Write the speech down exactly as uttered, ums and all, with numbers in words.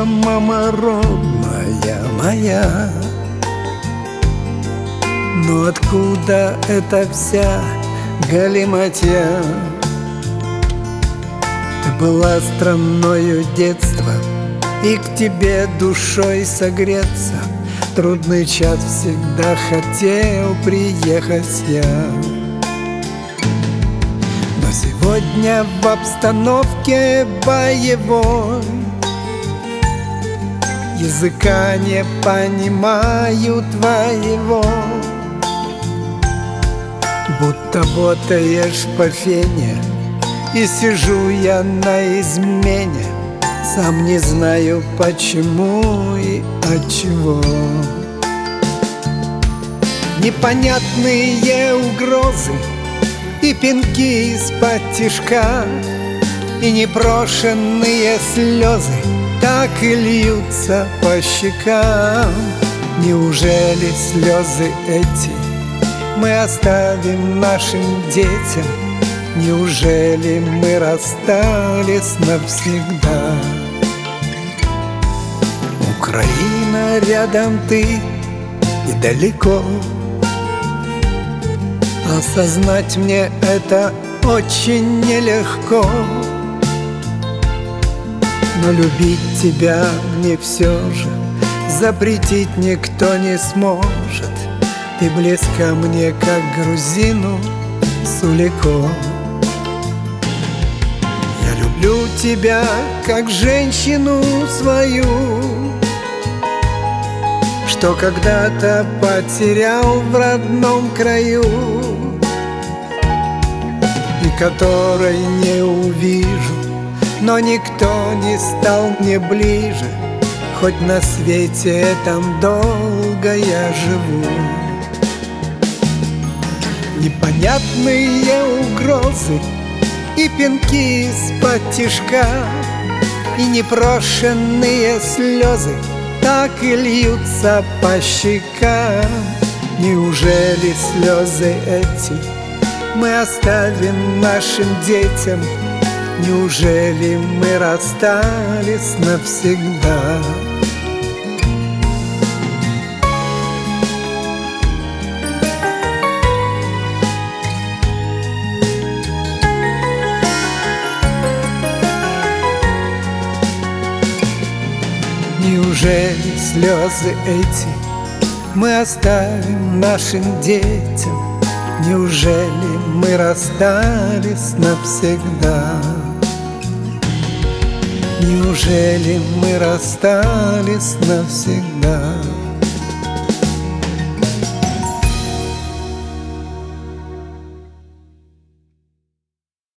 тебя, мама родная моя. Но откуда эта вся галиматья? Ты была странною детства, и к тебе душой согреться трудный час всегда хотел приехать я. Но сегодня в обстановке боевой языка не понимаю твоего. Будто ботаешь по фене, и сижу я на измене, сам не знаю почему и отчего. Непонятные угрозы и пинки из-под тишка, и непрошенные слезы так и льются по щекам. Неужели слезы эти мы оставим нашим детям? Неужели мы расстались навсегда? Украина, рядом ты и далеко. Осознать мне это очень нелегко, но любить тебя мне все же запретить никто не сможет. Ты близка мне, как грузину Сулико. Я люблю тебя, как женщину свою, что когда-то потерял в родном краю, и которой не увижу, но никто не стал мне ближе, хоть на свете этом долго я живу. Непонятные угрозы и пинки из-под тишка, и непрошенные слезы так и льются по щекам. Неужели слезы эти мы оставим нашим детям? Неужели мы расстались навсегда? Неужели слезы эти мы оставим нашим детям? Неужели мы расстались навсегда? Неужели мы расстались навсегда?